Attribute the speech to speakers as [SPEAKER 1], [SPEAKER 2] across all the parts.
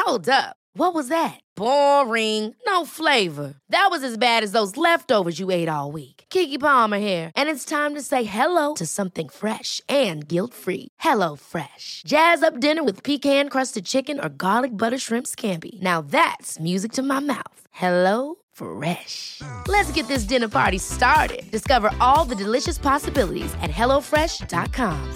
[SPEAKER 1] Hold up. What was that? Boring. No flavor. That was as bad as those leftovers you ate all week. Keke Palmer here, and it's time to say hello to something fresh and guilt-free. Hello Fresh. Jazz up dinner with pecan-crusted chicken or garlic butter shrimp scampi. Now that's music to my mouth. Hello Fresh. Let's get this dinner party started. Discover all the delicious possibilities at hellofresh.com.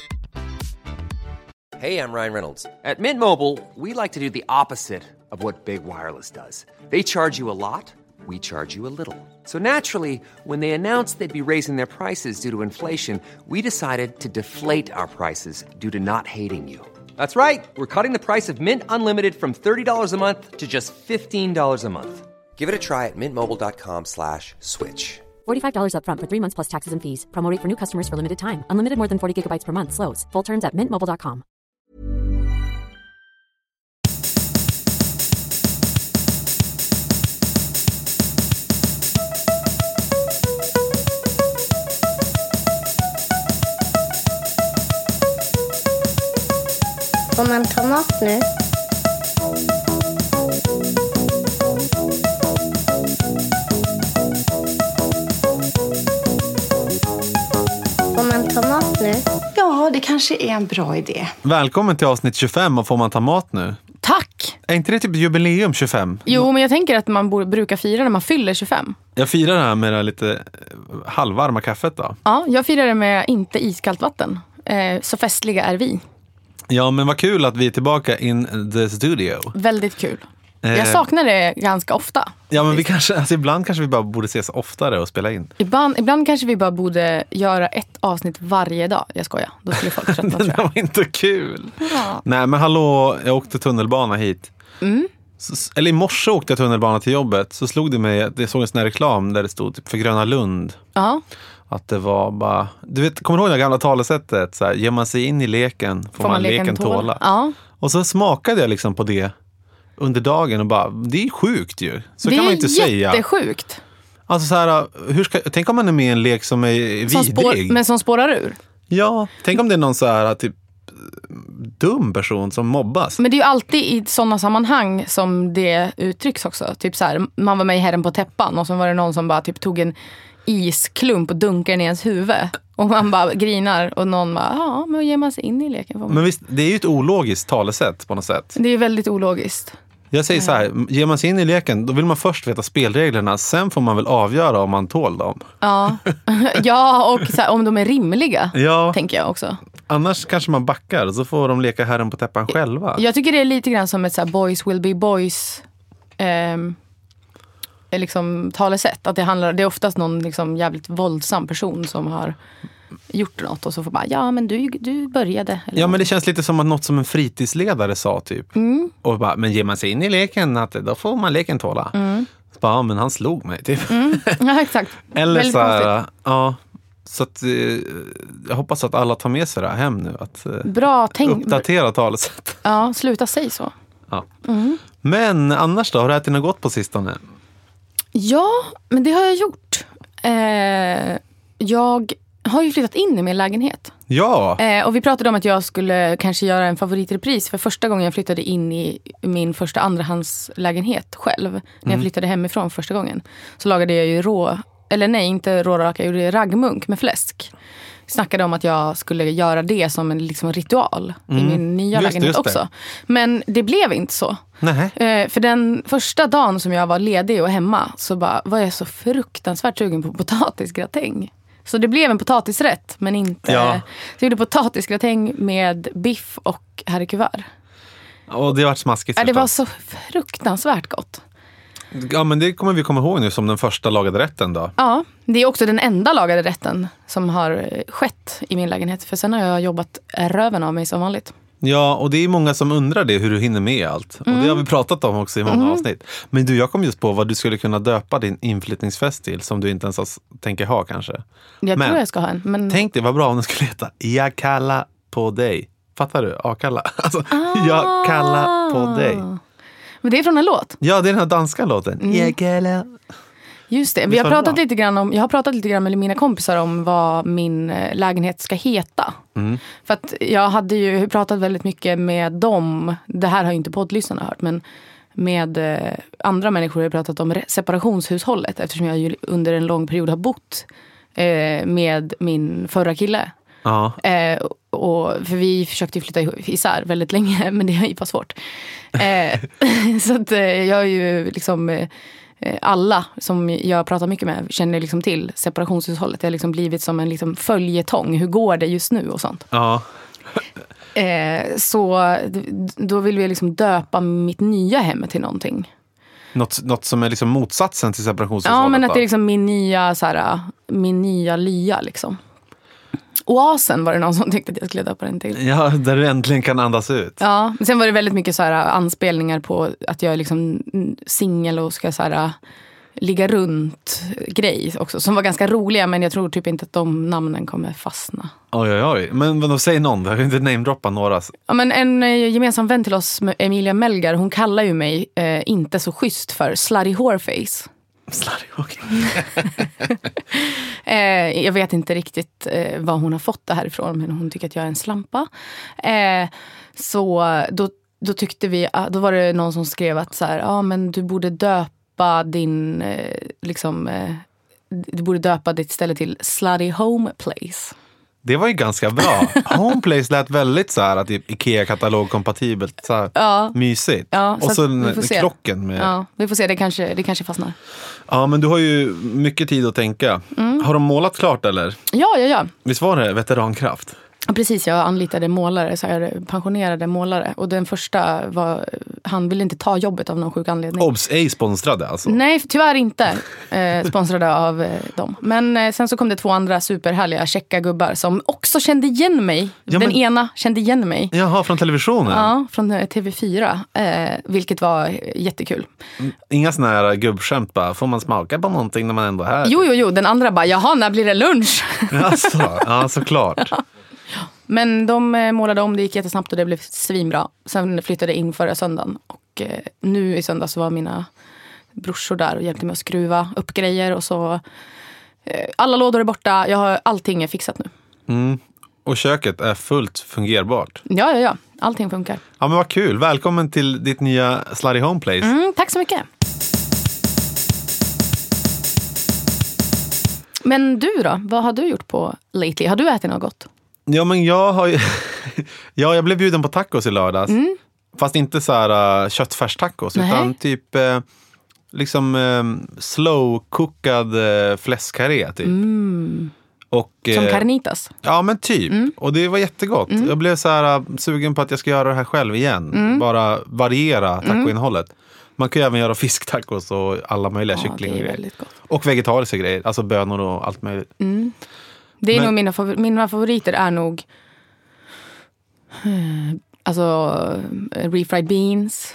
[SPEAKER 2] Hey, I'm Ryan Reynolds. At Mint Mobile, we like to do the opposite of what Big Wireless does. They charge you a lot, we charge you a little. So naturally, when they announced they'd be raising their prices due to inflation, we decided to deflate our prices due to not hating you. That's right. We're cutting the price of Mint Unlimited from $30 a month to just $15 a month. Give it a try at mintmobile.com/switch.
[SPEAKER 3] $45 up front for 3 months plus taxes and fees. Promo rate for new customers for limited time. Unlimited more than 40 gigabytes per month. Slows full terms at mintmobile.com.
[SPEAKER 4] Får man ta mat nu? Får man ta mat nu?
[SPEAKER 5] Ja, det kanske är en bra idé.
[SPEAKER 6] Välkommen till avsnitt 25 och Får man ta mat nu?
[SPEAKER 7] Tack!
[SPEAKER 6] Är inte det typ jubileum 25?
[SPEAKER 7] Jo, men jag tänker att man brukar fira när man fyller 25.
[SPEAKER 6] Jag firar det här med det lite halvvarma kaffet då.
[SPEAKER 7] Ja, jag firar det med inte iskallt vatten. Så festliga är vi.
[SPEAKER 6] Ja, men vad kul att vi är tillbaka in the studio.
[SPEAKER 7] Väldigt kul. Jag saknar det ganska ofta.
[SPEAKER 6] Ja, men vi kanske, alltså ibland kanske vi bara borde ses oftare och spela in.
[SPEAKER 7] Ibland kanske vi bara borde göra ett avsnitt varje dag. Jag skojar, då skulle folk tröttna tror jag.
[SPEAKER 6] Det var inte kul.
[SPEAKER 7] Ja.
[SPEAKER 6] Nej, men hallå, jag åkte tunnelbana hit. Eller i morse åkte jag tunnelbana till jobbet. Så slog det mig, det såg en sån här reklam där det stod typ för Gröna Lund.
[SPEAKER 7] Ja.
[SPEAKER 6] Att det var bara, du vet, kommer du ihåg det gamla talesättet? Så här, ger man sig in i leken får man leken tåla.
[SPEAKER 7] Ja.
[SPEAKER 6] Och så smakade jag liksom på det under dagen och bara, det är sjukt ju. Så kan man inte säga.
[SPEAKER 7] Det är jättesjukt.
[SPEAKER 6] Alltså så här, tänk om man är med i en lek som är vidrig.
[SPEAKER 7] Men som spårar ur.
[SPEAKER 6] Ja, tänk om det är någon så här typ dum person som mobbas.
[SPEAKER 7] Men det är ju alltid i sådana sammanhang som det uttrycks också. Typ så här, man var med i Herren på täppan och så var det någon som bara typ tog en isklump och dunkar ner i ens huvud. Och man bara grinar och någon bara, ja, men ger man sig in i leken.
[SPEAKER 6] Men visst, det är ju ett ologiskt talesätt på något sätt.
[SPEAKER 7] Det är väldigt ologiskt.
[SPEAKER 6] Jag säger så här, ger man sig in i leken, då vill man först veta spelreglerna. Sen får man väl avgöra om man tål dem.
[SPEAKER 7] Ja, ja och så här, om de är rimliga, tänker jag också.
[SPEAKER 6] Annars kanske man backar och så får de leka Herren på täppan själva.
[SPEAKER 7] Jag tycker det är lite grann som ett så här, boys will be boys liksom talesätt. Att det är oftast någon liksom jävligt våldsam person som har gjort något och så får bara, ja men du började. Eller
[SPEAKER 6] men det känns lite som att något som en fritidsledare sa typ. Och bara, men ger man sig in i leken, att då får man leken tåla. Så bara, ja men han slog mig typ.
[SPEAKER 7] Ja, exakt.
[SPEAKER 6] Eller
[SPEAKER 7] väldigt
[SPEAKER 6] så här,
[SPEAKER 7] konstigt.
[SPEAKER 6] ja. Så att, jag hoppas att alla tar med sig det här hem nu. Att
[SPEAKER 7] bra tänk.
[SPEAKER 6] Uppdatera talesätt.
[SPEAKER 7] Ja, sluta säga så.
[SPEAKER 6] Ja. Men annars då, har du ätit något gott på sistone?
[SPEAKER 7] Ja, men det har jag gjort. Jag har ju flyttat in i min lägenhet.
[SPEAKER 6] Ja.
[SPEAKER 7] Och vi pratade om att jag skulle kanske göra en favoritrepris för första gången jag flyttade in i min första andrahandslägenhet själv. När jag flyttade hemifrån första gången. Så lagade jag ju inte råraka, jag gjorde raggmunk med fläsk. Snackade om att jag skulle göra det som en liksom ritual i min nya lägenhet också. Men det blev inte så. För den första dagen som jag var ledig och hemma så var jag så fruktansvärt sugen på potatisgratäng. Så det blev en potatisrätt, men inte... Ja. Så jag gjorde potatisgratäng med biff och harikuvert.
[SPEAKER 6] Och det var smaskigt.
[SPEAKER 7] Det var så fruktansvärt gott.
[SPEAKER 6] Ja, men det kommer vi komma ihåg nu som den första lagade rätten då.
[SPEAKER 7] Ja, det är också den enda lagade rätten som har skett i min lägenhet. För sen har jag jobbat röven av mig som vanligt.
[SPEAKER 6] Ja, och det är många som undrar det, hur du hinner med allt. Och det har vi pratat om också i många avsnitt. Men du, jag kom just på vad du skulle kunna döpa din inflyttningsfest till, som du inte ens tänker ha kanske.
[SPEAKER 7] Jag tror jag ska ha en. Men...
[SPEAKER 6] Tänk dig vad bra om den skulle heta Jag kallar på dig. Fattar du? Akalla. Alltså, jag kallar på dig.
[SPEAKER 7] Men det är från en låt?
[SPEAKER 6] Ja, det är den här danska låten. Jag kallar.
[SPEAKER 7] Just det. Jag har pratat lite grann med mina kompisar om vad min lägenhet ska heta. För att jag hade ju pratat väldigt mycket med dem. Det här har ju inte poddlyssnarna hört, men med andra människor har jag pratat om separationshushållet, eftersom jag ju under en lång period har bott med min förra kille.
[SPEAKER 6] Ja.
[SPEAKER 7] Och för vi försökte ju flytta isär väldigt länge, men det var svårt. Så att jag är ju liksom alla som jag pratar mycket med känner liksom till separationshushållet. Det har liksom blivit som en liksom följetong. Hur går det just nu och sånt?
[SPEAKER 6] Ja.
[SPEAKER 7] Så då vill vi liksom döpa mitt nya hem till någonting.
[SPEAKER 6] Något som är liksom motsatsen till separationshushållet.
[SPEAKER 7] Ja, men att det är liksom min nya lya liksom. Oasen var det någon som tyckte att jag skulle döpa den till.
[SPEAKER 6] Ja, där du äntligen kan andas ut.
[SPEAKER 7] Ja, men sen var det väldigt mycket så här anspelningar på att jag är liksom singel och ska så här ligga runt grej också. Som var ganska roliga, men jag tror typ inte att de namnen kommer fastna.
[SPEAKER 6] Oj. Men vad säger någon? Jag kan inte namedroppa några. Ja,
[SPEAKER 7] men en gemensam vän till oss, Emilia Melgar, hon kallar ju mig inte så schysst för slutty whoreface. Jag vet inte riktigt var hon har fått det här ifrån, men hon tycker att jag är en slampa. Så då tyckte vi, då var det någon som skrev att så här, men du borde döpa din du borde döpa ditt ställe till Slutty Home Place.
[SPEAKER 6] Det var ju ganska bra. Homeplace lät väldigt så här att IKEA-katalog-kompatibelt, så här, mysigt.
[SPEAKER 7] Ja,
[SPEAKER 6] och så klocken med...
[SPEAKER 7] Ja, vi får se, det kanske fastnar.
[SPEAKER 6] Ja, men du har ju mycket tid att tänka. Har de målat klart eller?
[SPEAKER 7] Ja.
[SPEAKER 6] Visst var det veterankraft?
[SPEAKER 7] Precis, jag anlitade målare, så här, pensionerade målare. Och den första han ville inte ta jobbet av någon sjuk anledning.
[SPEAKER 6] Obs, ej sponsrade alltså?
[SPEAKER 7] Nej, tyvärr inte sponsrade av dem. Men sen så kom det 2 andra superhärliga checka gubbar som också kände igen mig. Ja, den ena kände igen mig.
[SPEAKER 6] Jaha, från televisionen?
[SPEAKER 7] Ja, från TV4. Vilket var jättekul.
[SPEAKER 6] Inga såna här gubbskämt bara, får man smaka på någonting när man ändå är här?
[SPEAKER 7] Jo, den andra bara, jaha, när blir det lunch?
[SPEAKER 6] Ja, såklart.
[SPEAKER 7] Ja. Men de målade om, det gick jättesnabbt och det blev svinbra. Sen flyttade jag in förra söndagen. Och nu i söndag så var mina brorsor där och hjälpte mig att skruva upp grejer. Och så alla lådor är borta, allting är fixat nu.
[SPEAKER 6] Och köket är fullt fungerbart.
[SPEAKER 7] Ja, allting funkar.
[SPEAKER 6] Ja, men vad kul, välkommen till ditt nya Slutty Home Place.
[SPEAKER 7] Tack så mycket. Men du då, vad har du gjort på lately? Har du ätit något gott?
[SPEAKER 6] Ja, men jag har ju... jag blev bjuden på tacos i lördags. Fast inte så här köttfärstacos, utan typ slow-cookad fläskkarré typ. Och,
[SPEAKER 7] som carnitas?
[SPEAKER 6] Ja, men typ. Och det var jättegott. Jag blev så här sugen på att jag ska göra det här själv igen. Bara variera tacoinnehållet. Man kan ju även göra fisktacos och alla möjliga kyckling och grejer. Och vegetariska grejer, alltså bönor och allt möjligt.
[SPEAKER 7] Det är nog mina favoriter är nog refried beans,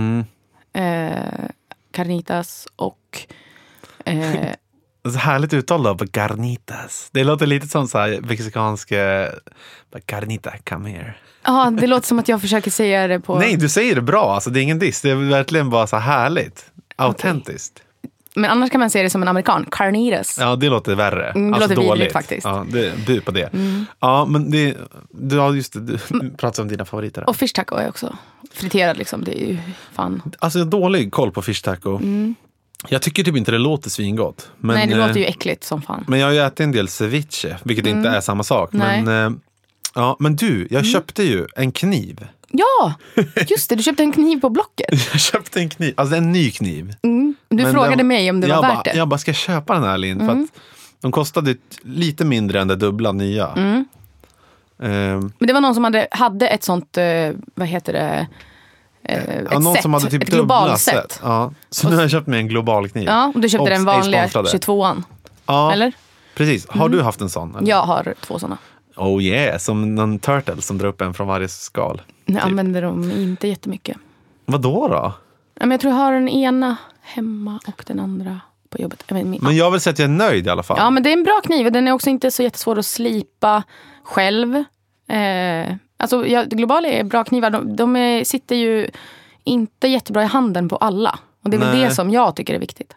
[SPEAKER 7] carnitas och
[SPEAKER 6] så härligt uttal då på carnitas. Det låter lite som så här mexikanska carnita, come here.
[SPEAKER 7] Ja, det låter som att jag försöker säga det på...
[SPEAKER 6] Nej, du säger det bra, alltså det är ingen diss. Det är verkligen bara så härligt, autentiskt.
[SPEAKER 7] Okay. Men annars kan man säga det som en amerikan. Carnitas.
[SPEAKER 6] Ja, det låter värre.
[SPEAKER 7] Det
[SPEAKER 6] alltså
[SPEAKER 7] låter
[SPEAKER 6] dåligt
[SPEAKER 7] vidrigt faktiskt.
[SPEAKER 6] Ja, du på det. Ja, men du har just du pratar om dina favoriter.
[SPEAKER 7] Och fish taco är också friterad liksom. Det är ju fan.
[SPEAKER 6] Alltså dålig koll på fish taco. Jag tycker typ inte det låter svingott. Men,
[SPEAKER 7] nej, det låter ju äckligt som fan.
[SPEAKER 6] Men jag har ju ätit en del ceviche, vilket inte är samma sak.
[SPEAKER 7] Nej.
[SPEAKER 6] Men du, jag köpte ju en kniv.
[SPEAKER 7] Ja, just det. Du köpte en kniv på Blocket.
[SPEAKER 6] Jag köpte en kniv, alltså en ny kniv.
[SPEAKER 7] Du frågade mig om det var värt det.
[SPEAKER 6] Jag bara, ska jag köpa den här, Linn? För att de kostade lite mindre än det dubbla nya.
[SPEAKER 7] Men det var någon som hade ett sånt, vad heter det?
[SPEAKER 6] Någon som hade typ
[SPEAKER 7] ett globalt set.
[SPEAKER 6] Ja. Så nu har jag köpt mig en global kniv.
[SPEAKER 7] Ja, och du köpte den vanliga 22an.
[SPEAKER 6] Ja,
[SPEAKER 7] eller?
[SPEAKER 6] Precis. Har du haft en sån? Eller?
[SPEAKER 7] Jag har 2 såna.
[SPEAKER 6] Oh yeah, som någon turtle som drar upp en från varje skal.
[SPEAKER 7] Jag använder dem inte jättemycket.
[SPEAKER 6] Vadå då?
[SPEAKER 7] Men jag tror jag har den ena hemma och den andra på jobbet.
[SPEAKER 6] Men jag vill säga att jag är nöjd i alla fall.
[SPEAKER 7] Ja, men det är en bra kniv och den är också inte så jättesvår att slipa själv. Alltså globala är bra knivar. De sitter ju inte jättebra i handen på alla. Och det är väl det som jag tycker är viktigt.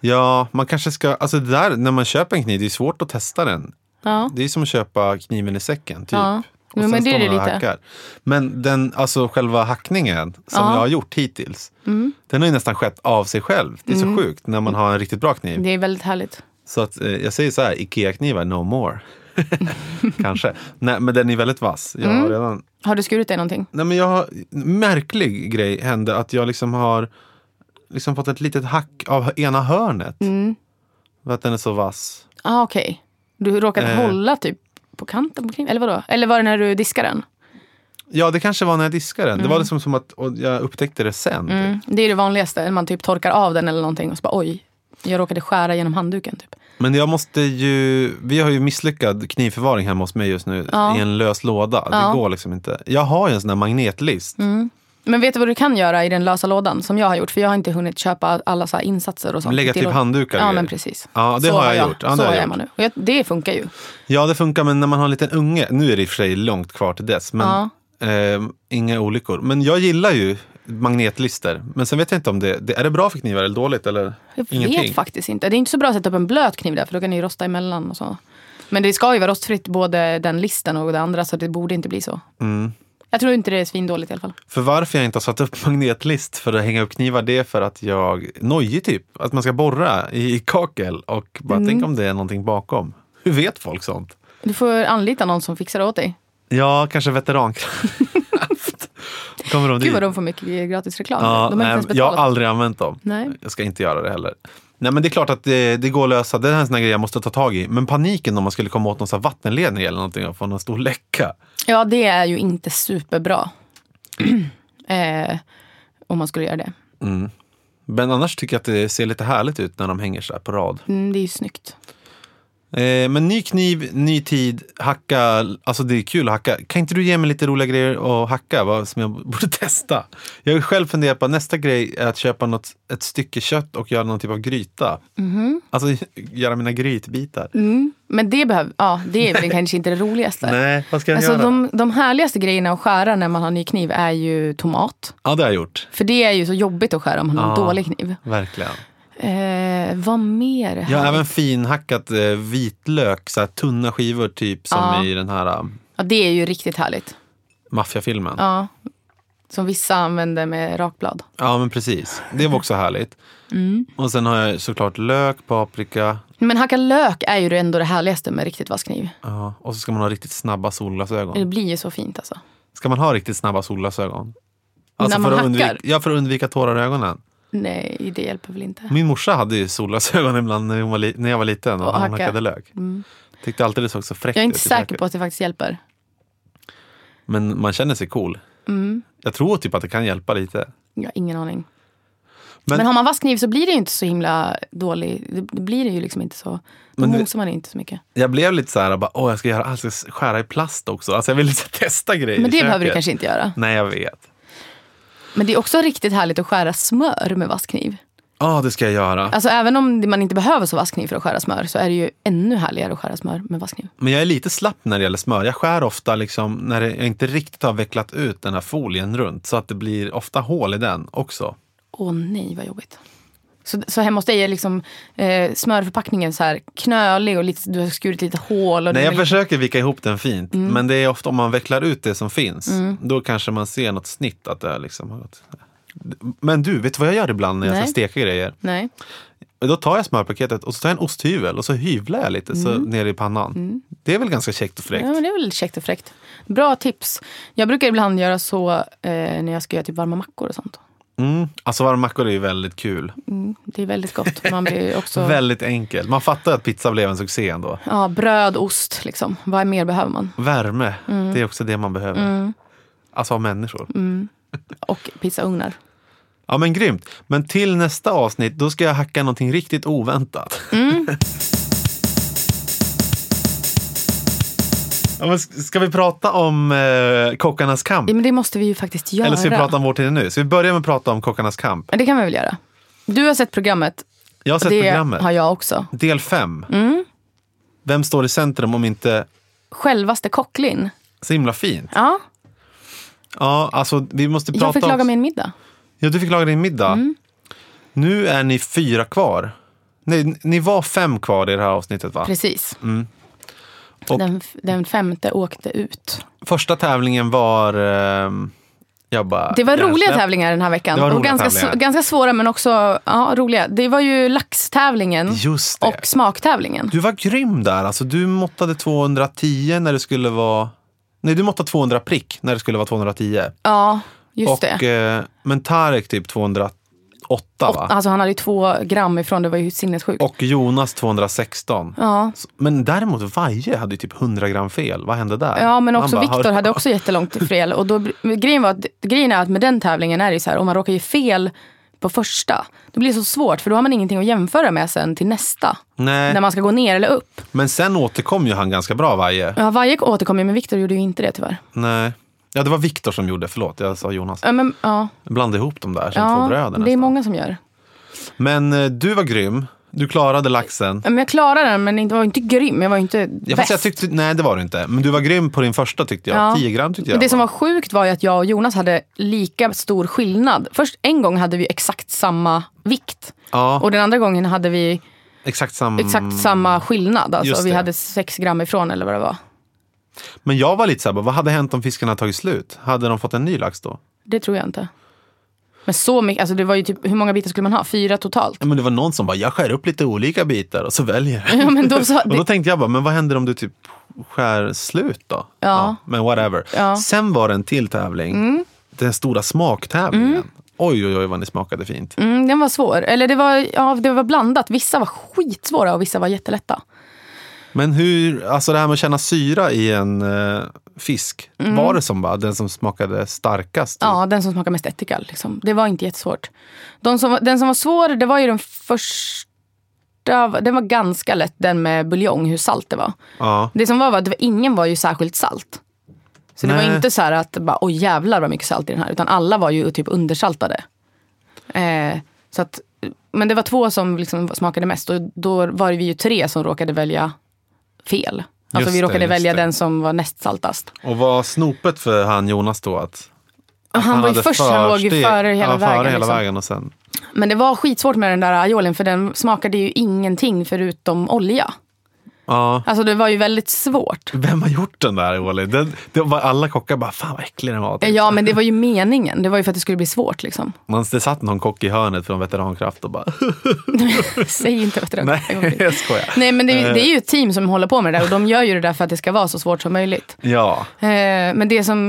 [SPEAKER 6] Ja, man kanske ska, alltså det där, när man köper en kniv, det är svårt att testa den.
[SPEAKER 7] Ja.
[SPEAKER 6] Det är som att köpa kniven i säcken, typ.
[SPEAKER 7] Ja.
[SPEAKER 6] Och sen
[SPEAKER 7] men det är
[SPEAKER 6] står
[SPEAKER 7] det
[SPEAKER 6] man och
[SPEAKER 7] lite.
[SPEAKER 6] hackar. Men den, alltså själva hackningen som jag har gjort hittills, den har ju nästan skett av sig själv. Det är så sjukt när man har en riktigt bra kniv.
[SPEAKER 7] Det är väldigt härligt.
[SPEAKER 6] Så att jag säger så här, Ikea-knivar, no more. Kanske. Nej, men den är väldigt vass. Jag har redan...
[SPEAKER 7] Har du skurit dig någonting?
[SPEAKER 6] Nej, men jag har... Märklig grej hände att jag liksom har liksom fått ett litet hack av ena hörnet. För att den är så vass.
[SPEAKER 7] Okej. Du råkade hålla typ på kanten på kniven, eller vadå? Eller var det när du diskade den?
[SPEAKER 6] Ja, det kanske var när jag diskade den. Det var liksom som att jag upptäckte det sen. Typ.
[SPEAKER 7] Det är det vanligaste. Man typ torkar av den eller någonting och så bara oj, jag råkade skära genom handduken typ.
[SPEAKER 6] Men jag måste ju... Vi har ju misslyckad knivförvaring hemma hos mig just nu. I en lös låda. Det går liksom inte. Jag har ju en sån här magnetlist.
[SPEAKER 7] Men vet du vad du kan göra i den lösa lådan som jag har gjort? För jag har inte hunnit köpa alla så här insatser och sånt.
[SPEAKER 6] Lägga typ handdukar.
[SPEAKER 7] Ja, men precis.
[SPEAKER 6] Ja, det
[SPEAKER 7] så
[SPEAKER 6] har jag gjort. Ja,
[SPEAKER 7] så
[SPEAKER 6] det har
[SPEAKER 7] är
[SPEAKER 6] jag
[SPEAKER 7] man nu. Och det funkar ju.
[SPEAKER 6] Ja, det funkar, men när man har en liten unge, nu är det i och för sig långt kvar till dess, men inga olyckor. Men jag gillar ju magnetlister, men sen vet jag inte om det är det bra för knivar eller dåligt eller ingenting.
[SPEAKER 7] Jag vet faktiskt inte. Det är inte så bra att sätta upp en blöt kniv där, för då kan det ju rosta emellan och så. Men det ska ju vara rostfritt, både den listen och det andra, så det borde inte bli så. Jag tror inte det är svindåligt i alla fall.
[SPEAKER 6] För varför jag inte har satt upp magnetlist för att hänga upp knivar, det är för att jag nojig typ. Att man ska borra i kakel och bara tänka om det är någonting bakom. Hur vet folk sånt?
[SPEAKER 7] Du får anlita någon som fixar åt dig.
[SPEAKER 6] Ja, kanske veterankraft.
[SPEAKER 7] Gud vad de får mycket gratis reklam.
[SPEAKER 6] Ja, jag har aldrig använt dem.
[SPEAKER 7] Nej.
[SPEAKER 6] Jag ska inte göra det heller. Nej, men det är klart att det går att lösa. Det är en sån här grej jag måste ta tag i. Men paniken om man skulle komma åt någon sån här vattenledning eller någonting och få någon stor läcka.
[SPEAKER 7] Ja, det är ju inte superbra. Om man skulle göra det.
[SPEAKER 6] Men annars tycker jag att det ser lite härligt ut när de hänger så här på rad.
[SPEAKER 7] Det är ju snyggt.
[SPEAKER 6] Men ny kniv, ny tid, hacka, alltså det är kul att hacka. Kan inte du ge mig lite roliga grejer att hacka, vad som jag borde testa? Jag har själv funderat på nästa grej är att köpa ett stycke kött och göra någon typ av gryta. Alltså göra mina grytbitar.
[SPEAKER 7] Men det det är väl kanske inte det roligaste.
[SPEAKER 6] Nej, vad ska jag
[SPEAKER 7] alltså
[SPEAKER 6] göra?
[SPEAKER 7] De härligaste grejerna att skära när man har ny kniv är ju tomat.
[SPEAKER 6] Ja, det har jag gjort.
[SPEAKER 7] För det är ju så jobbigt att skära om man har en dålig kniv.
[SPEAKER 6] Verkligen.
[SPEAKER 7] Vad mer är
[SPEAKER 6] jag har även finhackat vitlök, så här tunna skivor typ som i den här
[SPEAKER 7] ja, det är ju riktigt härligt.
[SPEAKER 6] maffiafilmen.
[SPEAKER 7] Ja, som vissa använder med rakblad.
[SPEAKER 6] Ja, men precis. Det var också härligt. Och sen har jag såklart lök, paprika.
[SPEAKER 7] Men hacka lök är ju ändå det härligaste med riktigt vass kniv.
[SPEAKER 6] Ja, och så ska man ha riktigt snabba solglasögon.
[SPEAKER 7] Det blir ju så fint alltså.
[SPEAKER 6] Ska man ha riktigt snabba solglasögon? Alltså
[SPEAKER 7] när man
[SPEAKER 6] hackar? För att undvika tårar i ögonen.
[SPEAKER 7] Nej, det hjälper väl inte.
[SPEAKER 6] Min morsa hade ju solglasögon ibland när jag var liten och han hackade lök. Tyckte alltid det såg så fräckt ut.
[SPEAKER 7] Jag är inte säker på att det faktiskt hjälper.
[SPEAKER 6] Men man känner sig cool. Jag tror typ att det kan hjälpa lite.
[SPEAKER 7] Jag har ingen aning. Men har man vass kniv så blir det ju inte så himla dålig. Det blir det ju liksom inte så. Då mosar man inte så mycket. Jag
[SPEAKER 6] blev lite så här, jag ska göra allt, jag ska skära i plast också. Alltså jag vill lite testa grejer.
[SPEAKER 7] Men det behöver du kanske inte göra.
[SPEAKER 6] Nej, jag vet.
[SPEAKER 7] Men det är också riktigt härligt att skära smör med vass kniv.
[SPEAKER 6] Ja, det ska jag göra.
[SPEAKER 7] Alltså även om man inte behöver så vass kniv för att skära smör, så är det ju ännu härligare att skära smör med vass kniv.
[SPEAKER 6] Men jag är lite slapp när det gäller smör. Jag skär ofta liksom när jag inte riktigt har vecklat ut den här folien runt. Så att det blir ofta hål i den också.
[SPEAKER 7] Åh nej, vad jobbigt. Så hemma hos dig är liksom smörförpackningen så här knölig och lite, du har skurit lite hål. Och
[SPEAKER 6] nej, jag försöker vika ihop den fint. Men det är ofta om man vecklar ut det som finns. Då kanske man ser något snitt att det är liksom... Men du, vet du vad jag gör ibland när jag ska steka grejer?
[SPEAKER 7] Nej.
[SPEAKER 6] Då tar jag smörpaketet och så tar jag en osthyvel och så hyvlar jag lite så nere i pannan. Det är väl ganska käckt och fräckt.
[SPEAKER 7] Ja, men det är väl käckt och fräckt. Bra tips. Jag brukar ibland göra så när jag ska göra typ varma mackor och sånt.
[SPEAKER 6] Alltså varma mackor är ju väldigt kul.
[SPEAKER 7] Det är väldigt gott. Man blir också...
[SPEAKER 6] väldigt enkelt. Man fattar att pizza blev en succé ändå.
[SPEAKER 7] Ja, bröd, ost liksom. Vad mer behöver man?
[SPEAKER 6] Värme, det är också det man behöver. Alltså av människor.
[SPEAKER 7] Och pizzaugnar.
[SPEAKER 6] Ja, men grymt. Men till nästa avsnitt, då ska jag hacka någonting riktigt oväntat. Ja, men ska vi prata om Kockarnas kamp?
[SPEAKER 7] Ja, men det måste vi ju faktiskt göra.
[SPEAKER 6] Eller ska vi prata om vår tid nu? Så vi börjar med att prata om Kockarnas kamp.
[SPEAKER 7] Ja, det kan vi väl göra. Du har sett programmet.
[SPEAKER 6] Jag har sett programmet.
[SPEAKER 7] Det har jag också.
[SPEAKER 6] Del 5. Vem står i centrum om inte...
[SPEAKER 7] Självaste Kocklin.
[SPEAKER 6] Så himla fint.
[SPEAKER 7] Ja.
[SPEAKER 6] Ja, alltså vi måste prata om...
[SPEAKER 7] Jag fick laga min middag.
[SPEAKER 6] Ja, du fick laga din middag. Nu är ni 4 kvar. Nej, ni var 5 kvar i det här avsnittet, va?
[SPEAKER 7] Precis.
[SPEAKER 6] Och
[SPEAKER 7] Den 5:e åkte ut.
[SPEAKER 6] första tävlingen var...
[SPEAKER 7] Det var roliga tävlingar den här veckan.
[SPEAKER 6] Det var
[SPEAKER 7] och ganska svåra, men också roliga. Det var ju laxtävlingen och smaktävlingen.
[SPEAKER 6] Du var grym där. Alltså, du måttade 210 när det skulle vara... Nej, du måttade 200 prick när det skulle vara 210.
[SPEAKER 7] Ja, just det.
[SPEAKER 6] Men Tarek typ 208, va?
[SPEAKER 7] Alltså han hade ju 2 gram ifrån, det var ju sinnessjukt.
[SPEAKER 6] Och Jonas 216.
[SPEAKER 7] Ja.
[SPEAKER 6] Men däremot Vaje hade ju typ 100 gram fel. Vad hände där?
[SPEAKER 7] Ja, men också Viktor hade också jättelångt fel. Och då, grejen är att med den tävlingen är det så här, om man råkar ge fel på första, då blir det så svårt, för då har man ingenting att jämföra med sen till nästa.
[SPEAKER 6] Nej.
[SPEAKER 7] När man ska gå ner eller upp.
[SPEAKER 6] Men sen återkom ju han ganska bra, Vaje.
[SPEAKER 7] Ja, Vaje återkom ju, men Viktor gjorde ju inte det tyvärr.
[SPEAKER 6] Nej. Ja, det var Viktor som gjorde, förlåt, jag sa Jonas.
[SPEAKER 7] Ja, men, ja.
[SPEAKER 6] Blandade ihop dem där som 2 bröder nästan.
[SPEAKER 7] Det är många som gör.
[SPEAKER 6] Men du var grym. Du klarade laxen.
[SPEAKER 7] Men jag klarade den, men jag var inte grym. Jag var inte bäst.
[SPEAKER 6] Nej, det var du inte. Men du var grym på din första, tyckte jag.
[SPEAKER 7] Ja.
[SPEAKER 6] 10 gram tyckte jag.
[SPEAKER 7] Det som var sjukt var ju att jag och Jonas hade lika stor skillnad. Först en gång hade vi exakt samma vikt.
[SPEAKER 6] Ja.
[SPEAKER 7] Och den andra gången hade vi
[SPEAKER 6] exakt
[SPEAKER 7] samma skillnad. Alltså vi
[SPEAKER 6] det.
[SPEAKER 7] hade 6 gram ifrån eller vad det var.
[SPEAKER 6] Men jag var lite så här, vad hade hänt om fiskarna tagit slut? Hade de fått en ny lax då?
[SPEAKER 7] Det tror jag inte. Men så mycket, alltså det var ju typ, hur många bitar skulle man ha? 4 totalt.
[SPEAKER 6] Ja, men det var någon som bara, jag skär upp lite olika bitar och så väljer.
[SPEAKER 7] Ja, men då
[SPEAKER 6] och då tänkte jag bara, men vad händer om du typ skär slut då?
[SPEAKER 7] Ja.
[SPEAKER 6] Men whatever.
[SPEAKER 7] Ja.
[SPEAKER 6] Sen var det en till tävling. Den stora smaktävlingen. Oj, vad ni smakade fint.
[SPEAKER 7] Den var svår. Eller det var blandat. Vissa var skitsvåra och vissa var jättelätta.
[SPEAKER 6] Men hur, alltså det här med att känna syra i en fisk, var det som bara den som smakade starkast?
[SPEAKER 7] Ja, den som smakade mest ättikal. Liksom. Det var inte jättesvårt. Den som var svår, det var ju den första, den var ganska lätt, den med buljong, hur salt det var.
[SPEAKER 6] Ja.
[SPEAKER 7] Det som var att ingen var ju särskilt salt. Så det var inte så här att bara, oj jävlar vad mycket salt i den här, utan alla var ju typ undersaltade. Så att, men det var 2 som liksom smakade mest, och då var vi ju 3 som råkade välja fel. Alltså vi råkade välja den som var näst saltast.
[SPEAKER 6] Och var snopet för han Jonas då att
[SPEAKER 7] han var ju först, han låg ju före hela vägen.
[SPEAKER 6] Och sen.
[SPEAKER 7] Men det var skitsvårt med den där aiolen, för den smakade ju ingenting förutom olja.
[SPEAKER 6] Ja.
[SPEAKER 7] Alltså det var ju väldigt svårt.
[SPEAKER 6] Vem har gjort den där oljan? Det var alla kockar bara, fan vad äcklig den var. Typ.
[SPEAKER 7] Ja, men det var ju meningen. Det var ju för att det skulle bli svårt liksom.
[SPEAKER 6] Det satt någon kock i hörnet från Veterankraft och bara...
[SPEAKER 7] Säg inte Veterankraft.
[SPEAKER 6] Nej, jag skojar.
[SPEAKER 7] Nej, men det är ju ett team som håller på med det där, och de gör ju det där för att det ska vara så svårt som möjligt.
[SPEAKER 6] Ja.
[SPEAKER 7] Men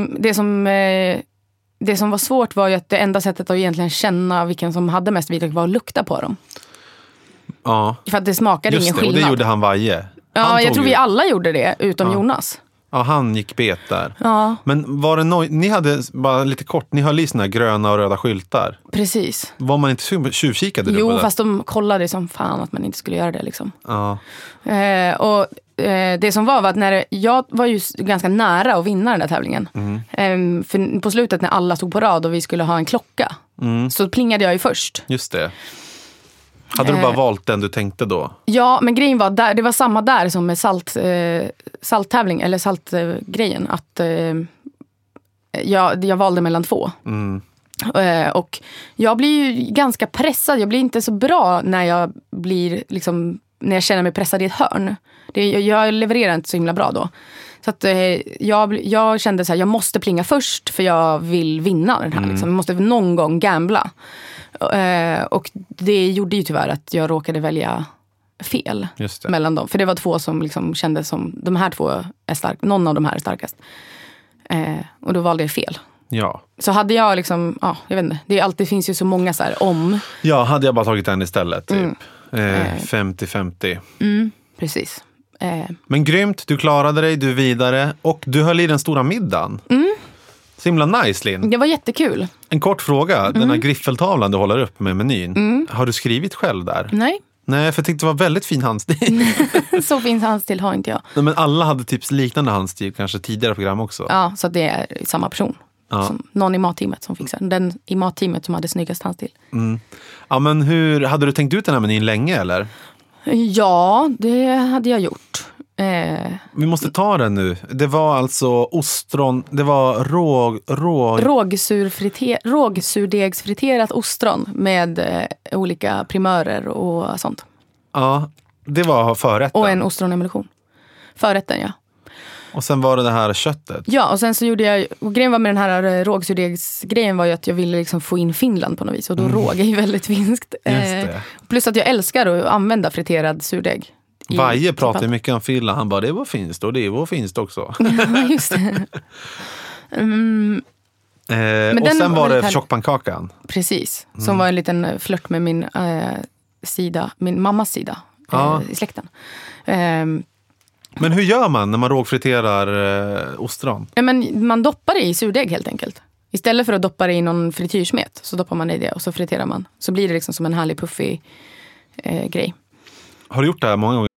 [SPEAKER 7] det som var svårt var ju att det enda sättet att egentligen känna vilken som hade mest vitlök var att lukta på dem.
[SPEAKER 6] Ja.
[SPEAKER 7] För att det smakade ingen skillnad.
[SPEAKER 6] Och det gjorde han Vaje.
[SPEAKER 7] Ja, jag tror vi alla gjorde det, utom Jonas.
[SPEAKER 6] Ja, han gick bet där.
[SPEAKER 7] Ja.
[SPEAKER 6] Men var det ni hade, bara lite kort, ni höll i såna här gröna och röda skyltar.
[SPEAKER 7] Precis.
[SPEAKER 6] Var man inte tjuvkikade?
[SPEAKER 7] Jo, fast de kollade som fan att man inte skulle göra det liksom.
[SPEAKER 6] Ja.
[SPEAKER 7] Det som var att jag var ju ganska nära att vinna den där tävlingen. För på slutet när alla stod på rad och vi skulle ha en klocka, så plingade jag ju först.
[SPEAKER 6] Just det. Hade du bara valt den du tänkte då?
[SPEAKER 7] Ja, men grejen var där, det var samma där som med salttävling eller saltgrejen, att jag valde mellan 2. Och jag blir ju ganska pressad. Jag blir inte så bra när jag blir liksom, när jag känner mig pressad i ett hörn. Jag levererar inte så himla bra då. Så att jag kände så här, jag måste plinga först för jag vill vinna den här liksom. Jag måste någon gång gambla. Och det gjorde ju tyvärr att jag råkade välja fel mellan dem. För det var 2 som liksom kändes som, de här 2 är stark, någon av de här är starkast. Och då valde jag fel.
[SPEAKER 6] Ja.
[SPEAKER 7] Så hade jag liksom, jag vet inte, det finns ju så många så här om.
[SPEAKER 6] Ja, hade jag bara tagit den istället typ. 50-50.
[SPEAKER 7] Precis.
[SPEAKER 6] Men grymt, du klarade dig, du är vidare. Och du höll i den stora middagen. Så himla nice, Linn.
[SPEAKER 7] Det var jättekul.
[SPEAKER 6] En kort fråga, den här griffeltavlan du håller upp med menyn. Har du skrivit själv där?
[SPEAKER 7] Nej,
[SPEAKER 6] för jag tyckte det var väldigt fin handstil.
[SPEAKER 7] Så fin handstil har inte jag.
[SPEAKER 6] Nej, men alla hade typ liknande handstil, kanske tidigare program också.
[SPEAKER 7] Ja, så det är samma person. Som någon i matteamet som fixar. Den i matteamet som hade snyggast handstil.
[SPEAKER 6] Ja, men hade du tänkt ut den här menyn länge eller?
[SPEAKER 7] Ja, det hade jag gjort.
[SPEAKER 6] Vi måste ta den nu. Det var alltså ostron, det var rågsurdegsfriterat ostron med olika primörer och sånt. Ja, det var förrätten.
[SPEAKER 7] Och en ostronemulsion. Förrätten, ja.
[SPEAKER 6] Och sen var det här köttet.
[SPEAKER 7] Ja, och sen så gjorde jag... Och grejen var med den här rågsurdegsgrejen var ju att jag ville liksom få in Finland på något vis. Och då råg är ju väldigt finskt. Plus att jag älskar att använda friterad surdeg.
[SPEAKER 6] Varje pratar mycket om Finland. Han bara, det var finst och det var finst också.
[SPEAKER 7] Ja, just det.
[SPEAKER 6] Och sen var det tjockpannkakan.
[SPEAKER 7] Precis, som var en liten flört med min sida, min mammas sida i släkten.
[SPEAKER 6] Men hur gör man när man rågfriterar ostron?
[SPEAKER 7] Men man doppar det i surdeg helt enkelt. Istället för att doppa det i någon frityrsmet så doppar man i det och så friterar man. Så blir det liksom som en härlig puffig grej.
[SPEAKER 6] Har du gjort det här många gånger?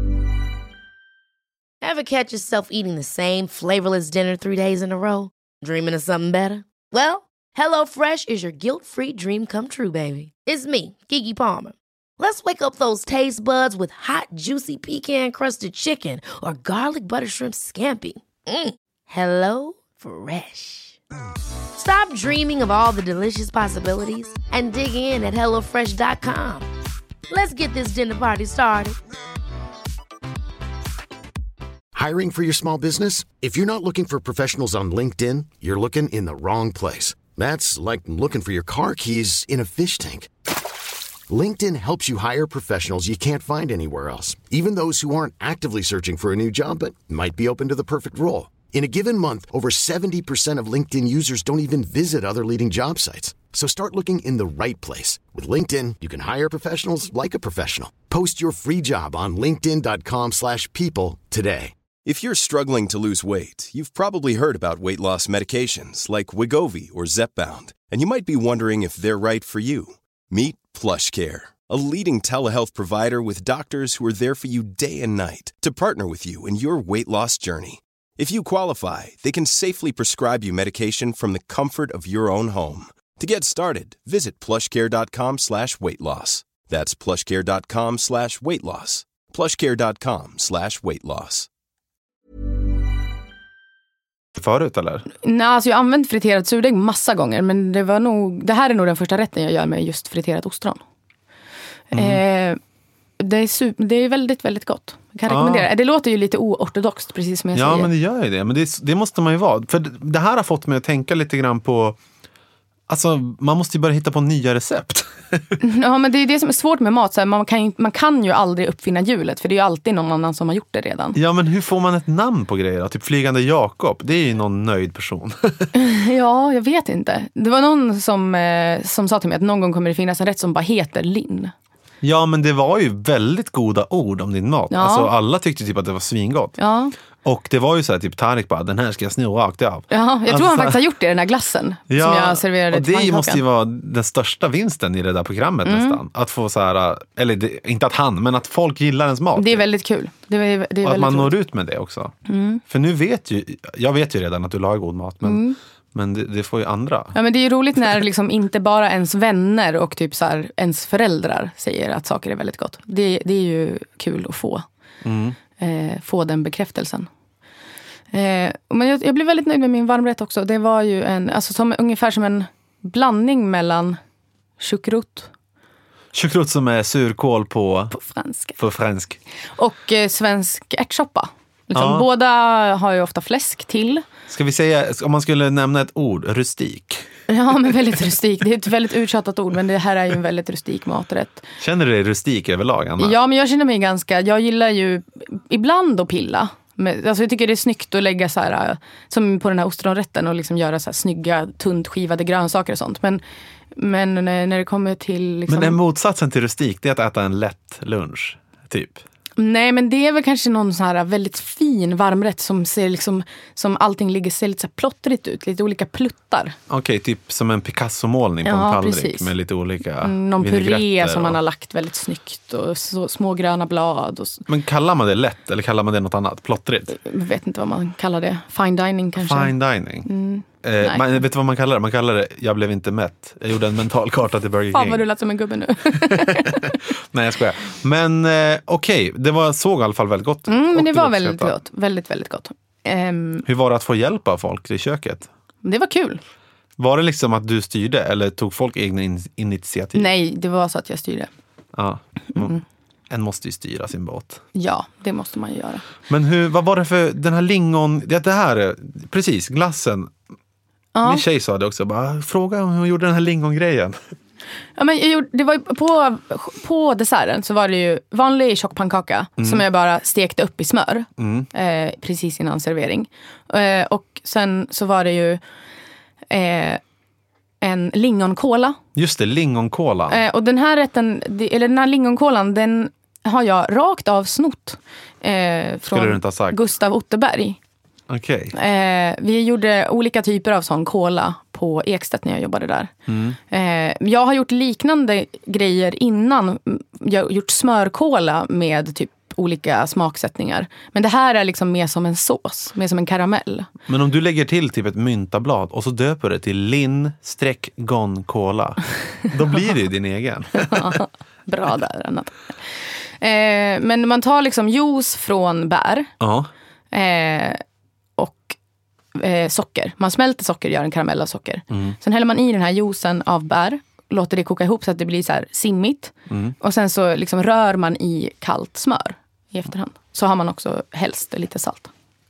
[SPEAKER 1] Ever catch yourself eating the same flavorless dinner 3 days in a row? Dreaming of something better? Well, HelloFresh is your guilt-free dream come true, baby. It's me, Keke Palmer. Let's wake up those taste buds with hot, juicy pecan-crusted chicken or garlic butter shrimp scampi. Hello Fresh. Stop dreaming of all the delicious possibilities and dig in at HelloFresh.com. Let's get this dinner party started.
[SPEAKER 8] Hiring for your small business? If you're not looking for professionals on LinkedIn, you're looking in the wrong place. That's like looking for your car keys in a fish tank. LinkedIn helps you hire professionals you can't find anywhere else, even those who aren't actively searching for a new job but might be open to the perfect role. In a given month, over 70% of LinkedIn users don't even visit other leading job sites. So start looking in the right place. With LinkedIn, you can hire professionals like a professional. Post your free job on linkedin.com/people today.
[SPEAKER 9] If you're struggling to lose weight, you've probably heard about weight loss medications like Wegovy or Zepbound, and you might be wondering if they're right for you. Meet PlushCare, a leading telehealth provider with doctors who are there for you day and night to partner with you in your weight loss journey. If you qualify, they can safely prescribe you medication from the comfort of your own home. To get started, visit plushcare.com/weightloss. That's plushcare.com/weightloss. plushcare.com/weightloss.
[SPEAKER 6] Förut eller?
[SPEAKER 7] Nej, alltså jag har använt friterad surdeg massa gånger, men det här är nog den första rätten jag gör med just friterat ostron. Det är väldigt, väldigt gott. Jag kan rekommendera. Det låter ju lite oortodoxt, precis som jag säger.
[SPEAKER 6] Ja, men det gör ju det. Men det måste man ju vara. För det här har fått mig att tänka lite grann på... Alltså, man måste ju börja hitta på nya recept.
[SPEAKER 7] Ja, men det är det som är svårt med mat. Så här, man kan ju aldrig uppfinna hjulet, för det är ju alltid någon annan som har gjort det redan.
[SPEAKER 6] Ja, men hur får man ett namn på grejer? Typ Flygande Jakob, det är ju någon nöjd person.
[SPEAKER 7] Ja, jag vet inte. Det var någon som sa till mig att någon gång kommer det finnas en rätt som bara heter Linn.
[SPEAKER 6] Ja, men det var ju väldigt goda ord om din mat. Ja. Alltså, alla tyckte typ att det var svingott.
[SPEAKER 7] Ja.
[SPEAKER 6] Och det var ju så här, typ Tarik bara, den här ska jag sno rakt av.
[SPEAKER 7] Ja, jag tror han faktiskt har gjort det i den här glassen som jag serverade till
[SPEAKER 6] och det måste ju vara den största vinsten i det där programmet nästan. Att få så här, eller inte att men att folk gillar ens mat.
[SPEAKER 7] Det är väldigt kul. Det är
[SPEAKER 6] och
[SPEAKER 7] väldigt
[SPEAKER 6] att man når
[SPEAKER 7] roligt.
[SPEAKER 6] ut med det också. För nu jag vet ju redan att du lagar god mat, men det får ju andra.
[SPEAKER 7] Ja, men det är ju roligt när liksom inte bara ens vänner och typ så här, ens föräldrar säger att saker är väldigt gott. Det är ju kul att få den bekräftelsen. Men jag blev väldigt nöjd med min varmrätt också. Det var ju ungefär som en blandning mellan chukrut.
[SPEAKER 6] Chukrut som är surkål på fransk. Och
[SPEAKER 7] svensk ärtsoppa. Liksom, båda har ju ofta fläsk till.
[SPEAKER 6] Ska vi säga, om man skulle nämna ett ord, rustik.
[SPEAKER 7] Ja, men väldigt rustik. Det är ett väldigt uttjatat ord, men det här är ju en väldigt rustik maträtt.
[SPEAKER 6] Känner du dig rustik överlag, Anna?
[SPEAKER 7] Ja, men jag känner mig jag gillar ju ibland att pilla. Alltså jag tycker det är snyggt att lägga så här, som på den här ostronrätten, och liksom göra så här snygga, tunt skivade grönsaker och sånt. Men när det kommer till... Liksom...
[SPEAKER 6] Men den motsatsen till rustik, det är att äta en lätt lunch, typ.
[SPEAKER 7] Nej, men det är väl kanske någon så här väldigt fin varmrätt som ser liksom, som allting ser lite så här plottrigt ut, lite olika pluttar.
[SPEAKER 6] Okej, typ som en Picasso-målning på en tallrik, precis. Med lite olika
[SPEAKER 7] någon puré som man har lagt väldigt snyggt och så små gröna blad.
[SPEAKER 6] Men kallar man det lätt eller kallar man det något annat? Plottrigt?
[SPEAKER 7] Jag vet inte vad man kallar det. Fine dining kanske.
[SPEAKER 6] Fine dining. Vet du vad man kallar det? Man kallar det, jag blev inte mätt. Jag gjorde en mental karta till Burger King.
[SPEAKER 7] Fan vad du lät som en gubbe nu.
[SPEAKER 6] Nej, jag skojar. Men okej, det såg i alla fall väldigt gott.
[SPEAKER 7] Men det var väldigt gott. Väldigt, väldigt gott.
[SPEAKER 6] Hur var det att få hjälp av folk i köket?
[SPEAKER 7] Det var kul.
[SPEAKER 6] Var det liksom att du styrde eller tog folk egna initiativ?
[SPEAKER 7] Nej, det var så att jag styrde.
[SPEAKER 6] Ja. en måste ju styra sin båt.
[SPEAKER 7] Ja, det måste man ju göra.
[SPEAKER 6] Men vad var det för den här lingon, det här är, precis, glassen.
[SPEAKER 7] Ja.
[SPEAKER 6] Min tjej sa det också, bara fråga om hon gjorde den här lingongrejen.
[SPEAKER 7] Ja, men det var ju på desserten så var det ju vanlig tjockpannkaka som jag bara stekte upp i smör precis innan servering. Och sen så var det ju en lingonkola.
[SPEAKER 6] Just det, lingonkola.
[SPEAKER 7] Och den här rätten, eller den här lingonkolan, den har jag rakt av snott från Gustav Otterberg.
[SPEAKER 6] Okej.
[SPEAKER 7] Vi gjorde olika typer av sån kola på Ekstedt när jag jobbade där. Jag har gjort liknande grejer innan. Jag har gjort smörkola med typ olika smaksättningar. Men det här är liksom mer som en sås, mer som en karamell.
[SPEAKER 6] Men om du lägger till typ ett myntablad och så döper det till Linn-gon-cola, då blir det ju din egen.
[SPEAKER 7] Bra där, Anna. Men man tar liksom juice från bär. Och socker. Man smälter socker och gör en karamell av socker. Sen häller man i den här juicen av bär. Låter det koka ihop så att det blir så här simmigt. Och sen så liksom rör man i kallt smör i efterhand. Så har man också helst lite salt.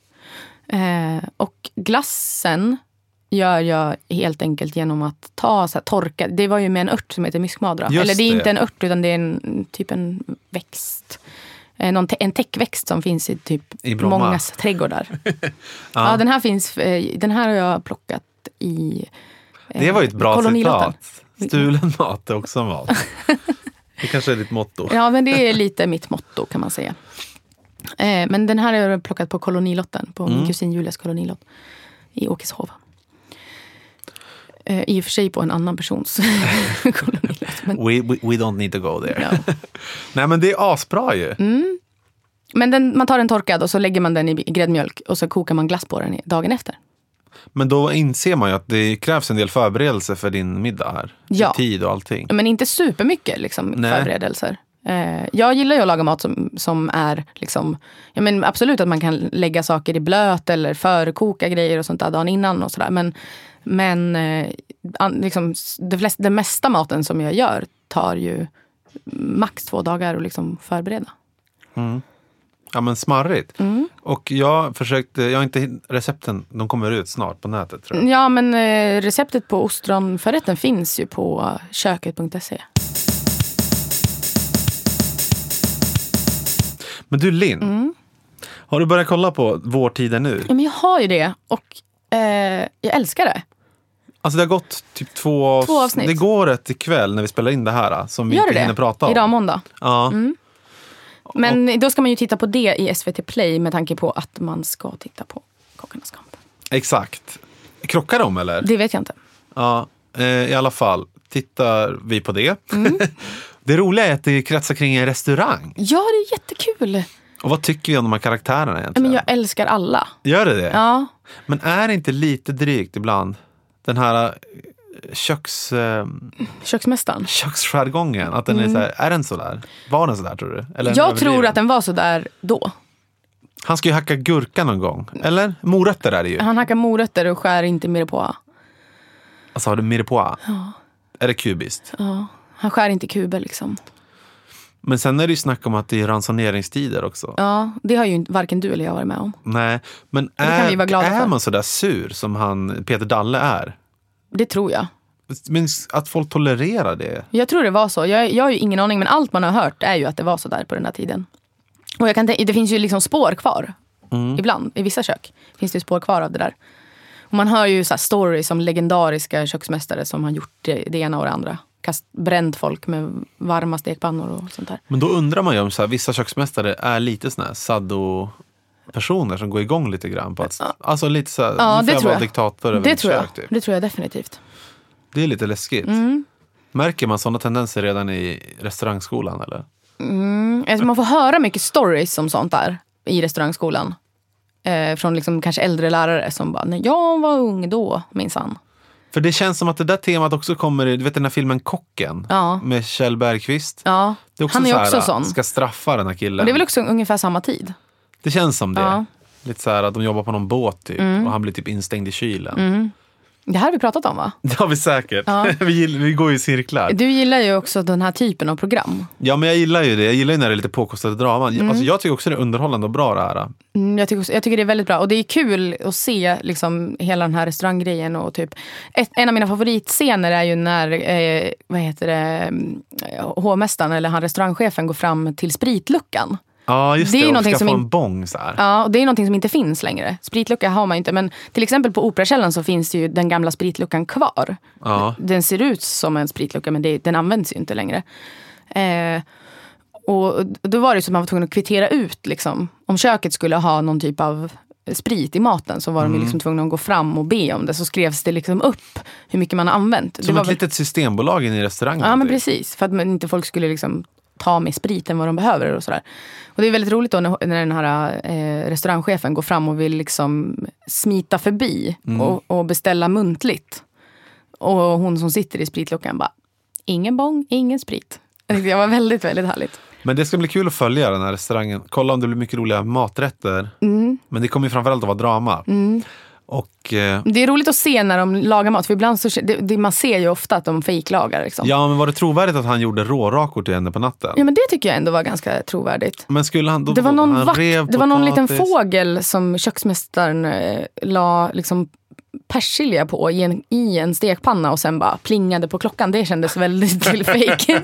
[SPEAKER 7] Och glassen gör jag helt enkelt genom att ta så här torka. Det var ju med en ört som heter myskmadra. Eller det är inte en ört utan det är en växt. En täckväxt som finns i typ mångas trädgårdar. Ja, den här har jag plockat i
[SPEAKER 6] det var ju ett bra citat. Stulen mat är också mat. Det kanske är ditt motto.
[SPEAKER 7] Ja, men det är lite mitt motto kan man säga. Men den här har jag plockat på kolonilotten. På min kusin Julias kolonilott i Åkeshov. I och för sig på en annan persons kolonilott. Men...
[SPEAKER 6] We don't need to go there. Ja. Nej, men det är asbra ju.
[SPEAKER 7] Men man tar den torkad och så lägger man den i gräddmjölk. Och så kokar man glass på den dagen efter.
[SPEAKER 6] Men då inser man ju att det krävs en del förberedelse för din middag här.
[SPEAKER 7] Ja.
[SPEAKER 6] Tid och allting.
[SPEAKER 7] Men inte supermycket liksom, förberedelser. Jag gillar ju att laga mat som är liksom, ja, men absolut att man kan lägga saker i blöt eller förkoka grejer och sånt där dagen innan och sådär. Men liksom, den mesta maten som jag gör tar ju max 2 dagar att liksom förbereda.
[SPEAKER 6] Ja, men smarrigt. Och jag har inte recepten, de kommer ut snart på nätet tror jag.
[SPEAKER 7] Ja, men receptet på ostronförrätten finns ju på köket.se.
[SPEAKER 6] Men du Linn, har du börjat kolla på Vår tid är nu?
[SPEAKER 7] Ja, men jag har ju det och jag älskar det.
[SPEAKER 6] Alltså det har gått typ 2 avsnitt. Det går ett ikväll när vi spelar in det här som vi inte hinner prata om.
[SPEAKER 7] Idag måndag.
[SPEAKER 6] Ja.
[SPEAKER 7] Men då ska man ju titta på det i SVT Play med tanke på att man ska titta på Kockarnas kamp.
[SPEAKER 6] Exakt. Krockar de eller?
[SPEAKER 7] Det vet jag inte.
[SPEAKER 6] Ja, i alla fall tittar vi på det. Det roliga är att det kretsar kring en restaurang.
[SPEAKER 7] Ja, det är jättekul.
[SPEAKER 6] Och vad tycker vi om de här karaktärerna egentligen?
[SPEAKER 7] Men jag älskar alla.
[SPEAKER 6] Gör det?
[SPEAKER 7] Ja.
[SPEAKER 6] Men är det inte lite drygt ibland? Den här
[SPEAKER 7] köksmästaren.
[SPEAKER 6] Köksjargongen. Att den är så här, är den så där? Var den så där tror du? Eller
[SPEAKER 7] jag tror att den var så där då.
[SPEAKER 6] Han ska ju hacka gurka någon gång. Eller? Morötter är det ju.
[SPEAKER 7] Han hackar morötter och skär inte mirepoix.
[SPEAKER 6] Alltså har du mirepoix?
[SPEAKER 7] Ja.
[SPEAKER 6] Är det kubiskt?
[SPEAKER 7] Ja. Han skär inte kuber liksom.
[SPEAKER 6] Men sen är det ju snack om att det är ransoneringstider också.
[SPEAKER 7] Ja, det har ju varken du eller jag varit med om.
[SPEAKER 6] Nej, men är man så där sur som Peter Dalle är? Det tror jag. Men att folk tolererar det? Jag tror det var så. Jag har ju ingen aning, men allt man har hört är ju att det var så där på den här tiden. Och det finns ju liksom spår kvar. Ibland, i vissa kök finns det ju spår kvar av det där. Och man hör ju så här stories om legendariska köksmästare som har gjort det ena och det andra. Bränt folk med varma stekpannor och sånt där. Men då undrar man ju om så här, vissa köksmästare är lite såna här saddo-personer som går igång lite grann på att, alltså lite så här, ja, det tror jag. Diktator över det tror jag. Typ. Det tror jag definitivt. Det är lite läskigt. Märker man sådana tendenser redan i restaurangskolan eller? Alltså man får höra mycket stories om sånt där i restaurangskolan. Från liksom kanske äldre lärare som bara, när jag var ung då, minsann. För det känns som att det där temat också kommer i, du vet den här filmen Kocken med Kjell Bergqvist. Ja, det är också han är också sån. Ska straffa den här killen. Och det är väl också ungefär samma tid. Det känns som det. Ja. Lite så här att de jobbar på någon båt typ och han blir typ instängd i kylen.
[SPEAKER 7] Det här har vi pratat om, va?
[SPEAKER 6] Det har vi säkert.
[SPEAKER 7] Ja.
[SPEAKER 6] Vi går ju i cirklar.
[SPEAKER 7] Du gillar ju också den här typen av program.
[SPEAKER 6] Ja, men jag gillar ju det. Jag gillar ju när det är lite påkostade drama. Alltså, jag tycker också det är underhållande och bra det här.
[SPEAKER 7] Jag tycker det är väldigt bra. Och det är kul att se liksom hela den här restauranggrejen. Och typ, en av mina favoritscener är ju när hovmästaren eller han restaurangchefen går fram till spritluckan.
[SPEAKER 6] Ja, just
[SPEAKER 7] det.
[SPEAKER 6] Det är
[SPEAKER 7] någonting
[SPEAKER 6] ska
[SPEAKER 7] som
[SPEAKER 6] få en bång så här.
[SPEAKER 7] Ja, och det är någonting som inte finns längre. Spritlucka har man inte. Men till exempel på Operakällan så finns det ju den gamla spritluckan kvar.
[SPEAKER 6] Ja.
[SPEAKER 7] Den ser ut som en spritlucka, men den används ju inte längre. Och då var det så att man var tvungen att kvittera ut liksom. Om köket skulle ha någon typ av sprit i maten så var de liksom tvungna att gå fram och be om det. Så skrevs det liksom upp hur mycket man har använt.
[SPEAKER 6] Som
[SPEAKER 7] det
[SPEAKER 6] ett litet systembolag in i restaurangen.
[SPEAKER 7] Ja, men precis. För att inte folk skulle liksom ta med spriten vad de behöver och sådär. Och det är väldigt roligt då när den här restaurangchefen går fram och vill liksom smita förbi och beställa muntligt. Och hon som sitter i spritluckan bara, ingen bång, ingen sprit. Det var väldigt, väldigt härligt.
[SPEAKER 6] Men det ska bli kul att följa den här restaurangen. Kolla om det blir mycket roliga maträtter. Men det kommer ju framförallt att vara drama. Och,
[SPEAKER 7] det är roligt att se när de lagar mat. För ibland så, man ser ju ofta att de fejklagar. Liksom.
[SPEAKER 6] Ja, men var det trovärdigt att han gjorde rårakor till henne på natten?
[SPEAKER 7] Ja, men det tycker jag ändå var ganska trovärdigt.
[SPEAKER 6] Men skulle han då...
[SPEAKER 7] Det var någon liten
[SPEAKER 6] potatis.
[SPEAKER 7] fågel som köksmästaren la liksom persilja på i en stekpanna och sen bara plingade på klockan. Det kändes väldigt till fake.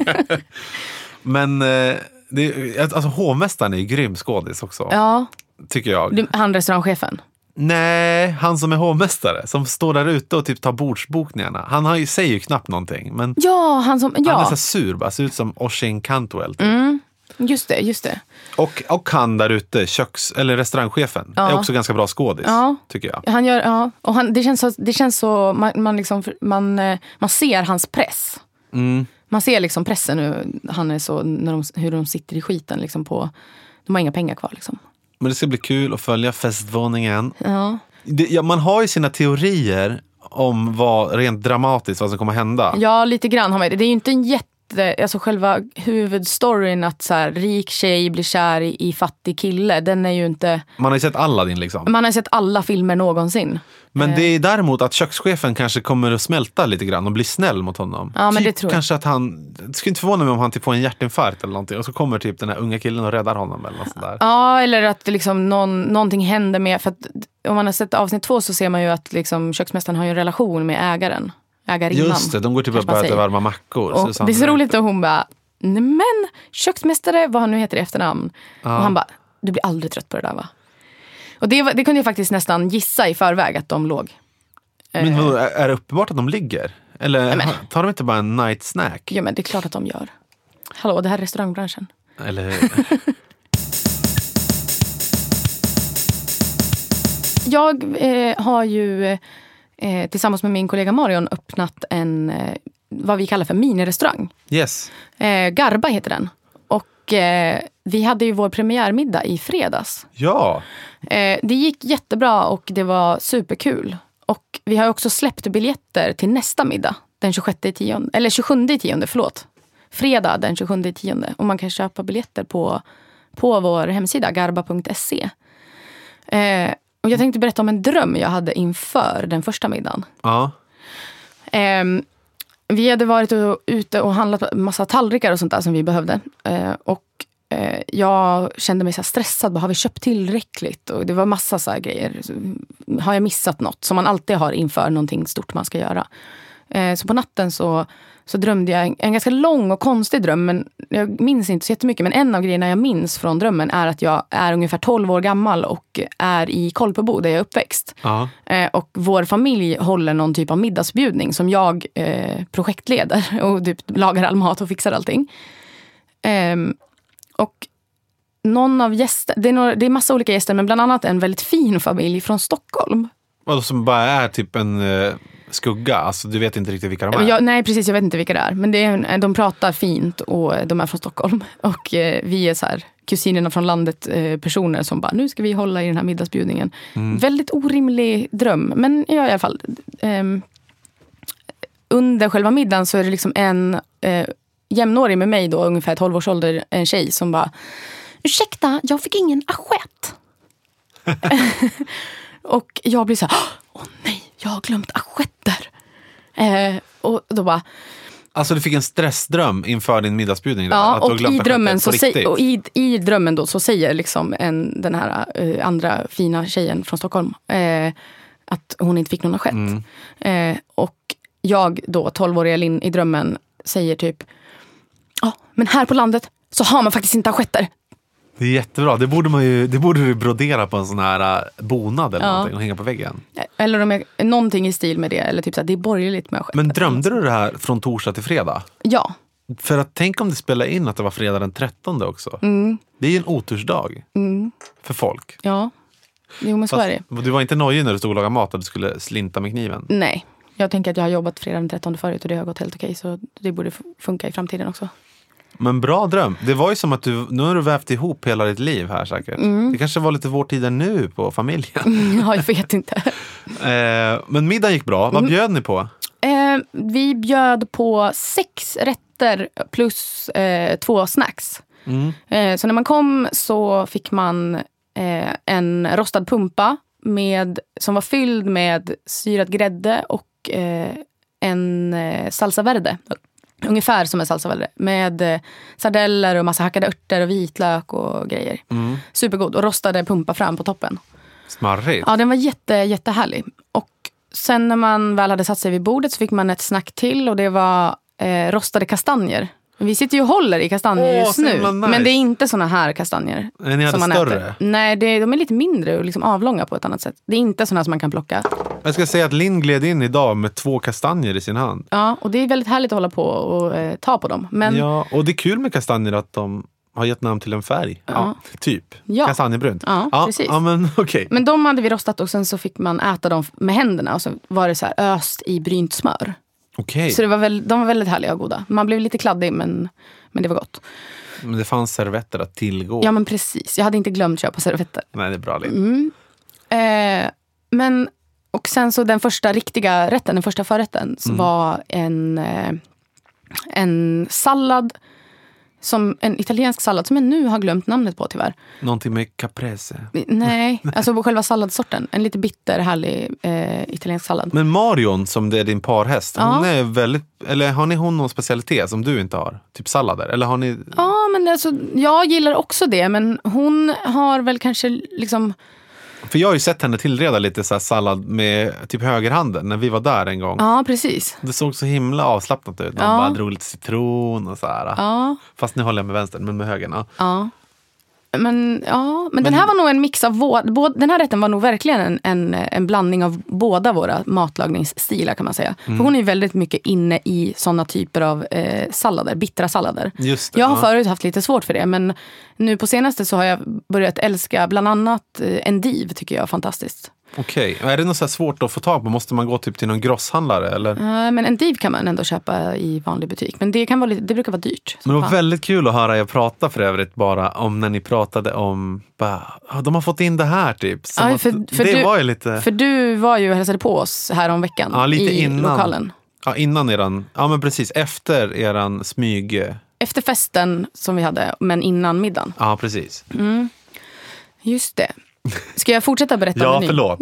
[SPEAKER 6] Men alltså hovmästaren är ju grym skådis också.
[SPEAKER 7] Ja.
[SPEAKER 6] Tycker jag.
[SPEAKER 7] Han restaurangchefen.
[SPEAKER 6] Nej, han som är hovmästare som står där ute och typ tar bordsbokningarna. Han säger ju knappt någonting, men
[SPEAKER 7] ja, han är
[SPEAKER 6] så sur, bara ser ut som Oisin Cantwell typ.
[SPEAKER 7] Just det.
[SPEAKER 6] Och han där ute, eller restaurangchefen, är också ganska bra skådis, tycker jag.
[SPEAKER 7] Han gör, och det känns så man ser hans press. Man ser liksom pressen nu, han är så hur de sitter i skiten liksom på, de har inga pengar kvar liksom.
[SPEAKER 6] Men det ska bli kul att följa festvåningen.
[SPEAKER 7] Ja.
[SPEAKER 6] Man har ju sina teorier om vad rent dramatiskt vad som kommer hända.
[SPEAKER 7] Ja, lite grann har man. Det är ju inte en alltså själva huvudstoryn att så här, rik tjej blir kär i fattig kille, den är ju inte...
[SPEAKER 6] Man har ju sett Aladdin liksom.
[SPEAKER 7] Man har sett alla filmer någonsin.
[SPEAKER 6] Men det är däremot att kökschefen kanske kommer att smälta lite grann och bli snäll mot honom.
[SPEAKER 7] Ja, men
[SPEAKER 6] typ
[SPEAKER 7] det tror jag.
[SPEAKER 6] Kanske att det skulle inte förvåna mig om han typ får en hjärtinfarkt eller någonting och så kommer typ den här unga killen och räddar honom eller något sådär.
[SPEAKER 7] Ja, eller att liksom någonting händer med, för att om man har sett avsnitt 2 så ser man ju att liksom köksmästaren har ju en relation med ägarinnan.
[SPEAKER 6] Just det, de går typ och börjar varma mackor.
[SPEAKER 7] Och det är så roligt att hon bara, nej men köksmästare, vad han nu heter i efternamn. Och han bara, du blir aldrig trött på det där, va? Och det kunde jag faktiskt nästan gissa i förväg att de låg.
[SPEAKER 6] Men är det uppenbart att de ligger? Eller tar de inte bara en night snack?
[SPEAKER 7] Ja, men det är klart att de gör. Hallå, det här är restaurangbranschen.
[SPEAKER 6] Eller...
[SPEAKER 7] Jag har ju tillsammans med min kollega Marion öppnat en vad vi kallar för minirestaurang.
[SPEAKER 6] Yes.
[SPEAKER 7] Garba heter den. Och vi hade ju vår premiärmiddag i fredags.
[SPEAKER 6] Ja.
[SPEAKER 7] Det gick jättebra och det var superkul. Och vi har också släppt biljetter till nästa middag. Den 26/10. Eller 27/10, förlåt. Fredag den 27/10. Och man kan köpa biljetter på vår hemsida garba.se. Och jag tänkte berätta om en dröm jag hade inför den första middagen.
[SPEAKER 6] Ja.
[SPEAKER 7] Vi hade varit ute och handlat massa tallrikar och sånt där som vi behövde. Och jag kände mig så här stressad. Har vi köpt tillräckligt? Och det var massa så här grejer. Har jag missat något? Som man alltid har inför någonting stort man ska göra. Så på natten så drömde jag en ganska lång och konstig dröm. Men jag minns inte så jättemycket. Men en av grejerna jag minns från drömmen är att jag är ungefär 12 år gammal och är i Kolpebo där jag är uppväxt. Och vår familj håller någon typ av middagsbjudning som jag projektleder. Och typ lagar all mat och fixar allting. Och någon av gäster, det är massa olika gäster, men bland annat en väldigt fin familj från Stockholm.
[SPEAKER 6] Och som bara är typ en skugga, alltså du vet inte riktigt vilka de är.
[SPEAKER 7] Nej, precis, jag vet inte vilka det är. Men de pratar fint och de är från Stockholm. Och vi är så här kusinerna från landet personer som bara, nu ska vi hålla i den här middagsbjudningen. Väldigt orimlig dröm, men ja, i alla fall. Under själva middagen så är det liksom en jämnårig med mig då, ungefär 12 års ålder, en tjej som bara, ursäkta, jag fick ingen assiett. Och jag blir så här, åh nej, jag har glömt assietter. Och då bara...
[SPEAKER 6] Alltså du fick en stressdröm inför din middagsbjudning där,
[SPEAKER 7] Ja,
[SPEAKER 6] att du
[SPEAKER 7] och i drömmen i drömmen då så säger liksom den här andra fina tjejen från Stockholm att hon inte fick någon skett. Och jag då, 12-åriga Linn i drömmen, säger typ men här på landet så har man faktiskt inte aschetter.
[SPEAKER 6] Det är jättebra. Det borde du brodera på en sån här bonad eller någonting och hänga på väggen.
[SPEAKER 7] Eller om jag, någonting i stil med det. Eller typ så här, det är borgerligt med aschetter.
[SPEAKER 6] Men drömde du det här från torsdag till fredag?
[SPEAKER 7] Ja.
[SPEAKER 6] För att tänk om det spelar in att det var fredag den 13 också. Det är ju en otursdag för folk.
[SPEAKER 7] Ja, jo men så är det.
[SPEAKER 6] Du var inte nöjd när du stod och lagade mat och du skulle slinta med kniven?
[SPEAKER 7] Nej, jag tänker att jag har jobbat fredag den 13 förut och det har gått helt okej. Så det borde funka i framtiden också. Men
[SPEAKER 6] bra dröm. Det var ju som att nu har du vävt ihop hela ditt liv här säkert. Det kanske var lite vår tid nu på familjen.
[SPEAKER 7] Ja, jag vet inte.
[SPEAKER 6] Men middagen gick bra. Vad bjöd ni på?
[SPEAKER 7] Vi bjöd på 6 rätter plus 2 snacks. Så när man kom så fick man en rostad pumpa som var fylld med syrad grädde och en salsa verde. Ungefär som en salsa verde. Med sardeller och massa hackade örter och vitlök och grejer. Supergod. Och rostade pumpa fram på toppen.
[SPEAKER 6] Smarrigt.
[SPEAKER 7] Ja, den var jättehärlig. Och sen när man väl hade satt sig vid bordet så fick man ett snack till. Och det var rostade kastanjer. Vi sitter ju och håller i kastanjer just nu. Nice. Men det är inte såna här kastanjer.
[SPEAKER 6] Är ni som man större? Äter.
[SPEAKER 7] Nej, de är lite mindre och liksom avlånga på ett annat sätt. Det är inte såna som man kan plocka.
[SPEAKER 6] Jag ska säga att Linn gled in idag med 2 kastanjer i sin hand.
[SPEAKER 7] Ja, och det är väldigt härligt att hålla på och ta på dem. Men...
[SPEAKER 6] Ja, och det är kul med kastanjer att de har gett namn till en färg. Ja, typ. Ja. Kastanjebrunt.
[SPEAKER 7] Ja, precis.
[SPEAKER 6] Ja, men okej.
[SPEAKER 7] Men de hade vi rostat och sen så fick man äta dem med händerna. Och så var det så här öst i brynt smör.
[SPEAKER 6] Okej.
[SPEAKER 7] Så de var väldigt härliga och goda. Man blev lite kladdig men det var gott.
[SPEAKER 6] Men det fanns servetter att tillgå.
[SPEAKER 7] Ja men precis, jag hade inte glömt köpa servetter.
[SPEAKER 6] Nej, det är bra Linn.
[SPEAKER 7] Men, och sen så den första riktiga rätten, den första förrätten så var en sallad, en italiensk sallad som jag nu har glömt namnet på tyvärr.
[SPEAKER 6] Någonting med caprese.
[SPEAKER 7] Nej, alltså på själva salladsorten. En lite bitter, härlig italiensk sallad.
[SPEAKER 6] Men Marion, som det är din parhäst, hon är väldigt, eller har ni någon specialitet som du inte har? Typ sallader? Eller har ni...
[SPEAKER 7] Ja, men alltså, jag gillar också det, men hon har väl kanske liksom...
[SPEAKER 6] För jag har ju sett henne tillreda lite så här sallad med typ högerhanden när vi var där en gång.
[SPEAKER 7] Ja, precis.
[SPEAKER 6] Det såg så himla avslappnat ut. Man bara drog lite citron och så här. Ja. Fast nu håller jag med vänstern, men med högern. Ja.
[SPEAKER 7] Men den här var nog en mix av den här rätten var nog verkligen en blandning av båda våra matlagningsstilar kan man säga. För hon är ju väldigt mycket inne i sådana typer av sallader, bittra sallader.
[SPEAKER 6] Just det,
[SPEAKER 7] jag har förut haft lite svårt för det, men nu på senaste så har jag börjat älska bland annat endive, tycker jag är fantastiskt.
[SPEAKER 6] Okej, är det något så här svårt att få tag på? Måste man gå typ till någon grosshandlare? Eller?
[SPEAKER 7] Men endive kan man ändå köpa i vanlig butik. Men det brukar vara dyrt.
[SPEAKER 6] Men det var väldigt kul att höra er prata för övrigt bara om när ni pratade om de har fått in det här typ.
[SPEAKER 7] Ja,
[SPEAKER 6] var ju lite...
[SPEAKER 7] För du var ju och hälsade på oss här om veckan
[SPEAKER 6] lite
[SPEAKER 7] i
[SPEAKER 6] innan.
[SPEAKER 7] Lokalen.
[SPEAKER 6] Ja, innan eran... Ja, men precis. Efter eran smyg...
[SPEAKER 7] Efter festen som vi hade, men innan middagen.
[SPEAKER 6] Ja, precis.
[SPEAKER 7] Just det. Ska jag fortsätta berätta om
[SPEAKER 6] Ja, förlåt.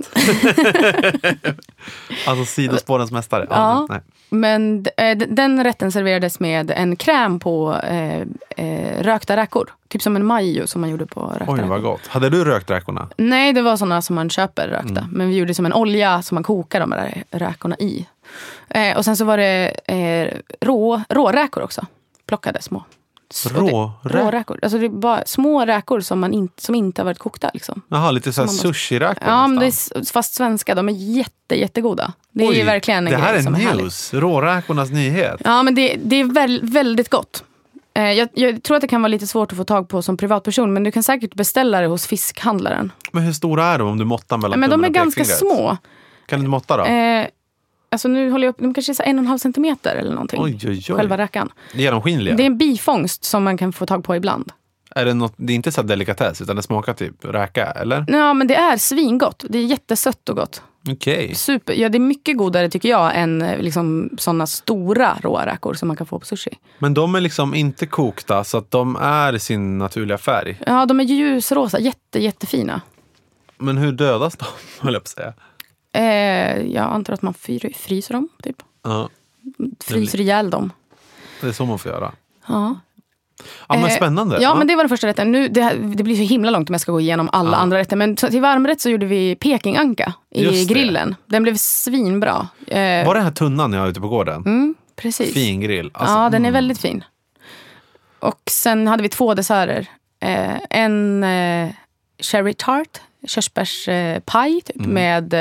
[SPEAKER 6] Alltså sidospårens mästare.
[SPEAKER 7] Ja, men den rätten serverades med en kräm på rökta räkor. Typ som en majo som man gjorde på rökta räkor.
[SPEAKER 6] Oj, vad gott. Hade du rökt räkorna?
[SPEAKER 7] Nej, det var sådana som man köper rökta. Men vi gjorde som en olja som man kokar de där räkorna i. Och sen så var det råräkor också. Plockade små. Råräkor. Alltså det är bara små räkor som inte har varit kokta liksom.
[SPEAKER 6] Jaha, lite så här sushi-räkor.
[SPEAKER 7] Ja, men det är fast svenska. De är jättegoda. Det är verkligen en
[SPEAKER 6] grej. Det här är
[SPEAKER 7] news.
[SPEAKER 6] Härlig. Råräkornas nyhet.
[SPEAKER 7] Ja, men det är väldigt gott. Jag tror att det kan vara lite svårt att få tag på som privatperson, men du kan säkert beställa det hos fiskhandlaren.
[SPEAKER 6] Men hur stora är de om du måttar mellan
[SPEAKER 7] men de är ganska små.
[SPEAKER 6] Kan du måtta då?
[SPEAKER 7] Alltså nu håller jag upp, de kanske är så 1,5 centimeter eller någonting.
[SPEAKER 6] Oj.
[SPEAKER 7] Själva räkan.
[SPEAKER 6] Genomskinliga.
[SPEAKER 7] Det är en bifångst som man kan få tag på ibland.
[SPEAKER 6] Är det är inte så delikatess utan det smakar typ räka, eller?
[SPEAKER 7] Ja, men det är svingott. Det är jättesött och gott.
[SPEAKER 6] Okej.
[SPEAKER 7] Super. Ja, det är mycket godare tycker jag än liksom sådana stora råräkor som man kan få på sushi.
[SPEAKER 6] Men de är liksom inte kokta så att de är i sin naturliga färg.
[SPEAKER 7] Ja, de är ljusrosa. Jättefina.
[SPEAKER 6] Men hur dödas de, höll jag på att säga?
[SPEAKER 7] Jag antar att man fryser dem, typ.
[SPEAKER 6] Ja.
[SPEAKER 7] Fryser ihjäl dem.
[SPEAKER 6] Det är så man får göra.
[SPEAKER 7] Ja.
[SPEAKER 6] Ja, men spännande.
[SPEAKER 7] Ja, men det var den första rätten. Nu, det blir så himla långt om jag ska gå igenom alla andra rätter. Men till varmrätt så gjorde vi pekinganka i grillen. Den blev svinbra.
[SPEAKER 6] Var det här tunnan jag har ute på gården?
[SPEAKER 7] Precis.
[SPEAKER 6] Fin grill. Alltså,
[SPEAKER 7] ja, den är väldigt fin. Och sen hade vi 2 desserter. En cherry tart, körsbärspaj typ, med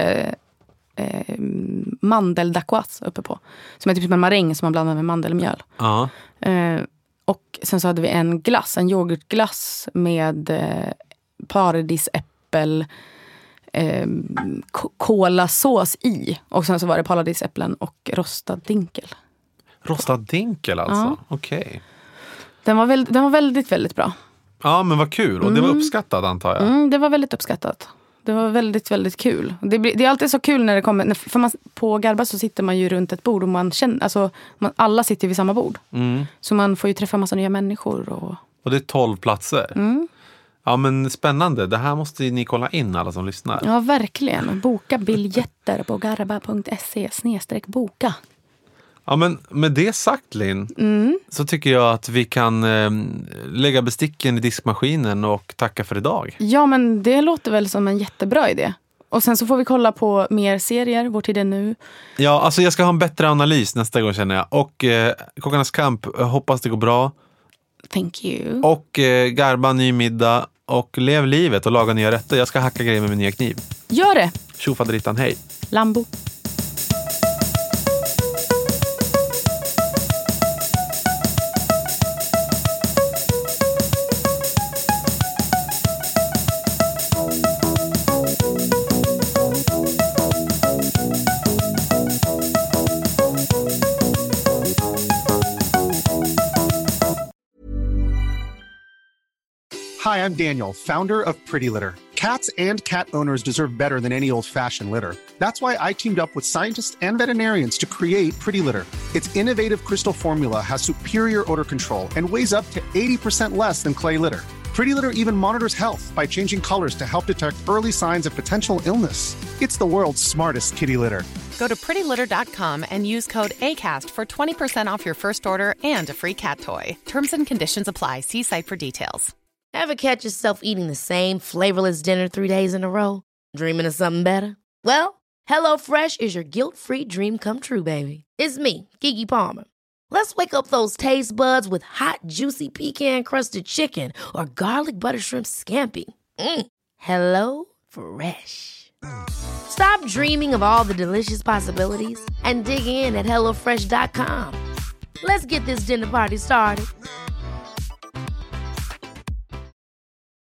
[SPEAKER 7] mandeldacquoise uppe på. Som är typ en maräng som man blandar med mandelmjöl.
[SPEAKER 6] Ja.
[SPEAKER 7] Och sen så hade vi en yoghurtglass med paradisäppel, kolasås i. Och sen så var det paradisäpplen och rostad dinkel.
[SPEAKER 6] Rostad dinkel alltså?
[SPEAKER 7] Ja.
[SPEAKER 6] Okej.
[SPEAKER 7] Den var väldigt, väldigt bra.
[SPEAKER 6] Ja, men vad kul. Och det var uppskattat, antar jag.
[SPEAKER 7] Det var väldigt uppskattat. Det var väldigt, väldigt kul. Det är alltid så kul när det kommer... För på Garba så sitter man ju runt ett bord och man känner... Alltså, alla sitter vid samma bord. Så man får ju träffa massa nya människor.
[SPEAKER 6] Och det är 12 platser. Ja, men spännande. Det här måste ni kolla in, alla som lyssnar.
[SPEAKER 7] Ja, verkligen. Boka biljetter på garba.se/boka.
[SPEAKER 6] Ja, men med det sagt, Linn, så tycker jag att vi kan lägga besticken i diskmaskinen och tacka för idag.
[SPEAKER 7] Ja, men det låter väl som en jättebra idé. Och sen så får vi kolla på mer serier, Vår tid är nu.
[SPEAKER 6] Ja, alltså jag ska ha en bättre analys nästa gång, känner jag. Och Kockarnas kamp, hoppas det går bra.
[SPEAKER 7] Thank you.
[SPEAKER 6] Och Garba, ny middag. Och lev livet och laga nya rätter. Jag ska hacka grejer med min nya kniv.
[SPEAKER 7] Gör det!
[SPEAKER 6] Tjofaderittan, hej.
[SPEAKER 7] Lambo.
[SPEAKER 10] Hi, I'm Daniel, founder of Pretty Litter. Cats and cat owners deserve better than any old-fashioned litter. That's why I teamed up with scientists and veterinarians to create Pretty Litter. Its innovative crystal formula has superior odor control and weighs up to 80% less than clay litter. Pretty Litter even monitors health by changing colors to help detect early signs of potential illness. It's the world's smartest kitty litter.
[SPEAKER 11] Go to prettylitter.com and use code ACAST for 20% off your first order and a free cat toy. Terms and conditions apply. See site for details.
[SPEAKER 1] Ever catch yourself eating the same flavorless dinner 3 days in a row? Dreaming of something better? Well, HelloFresh is your guilt-free dream come true, baby. It's me, Keke Palmer. Let's wake up those taste buds with hot, juicy pecan-crusted chicken or garlic butter shrimp scampi. Hello Fresh. Stop dreaming of all the delicious possibilities and dig in at HelloFresh.com. Let's get this dinner party started.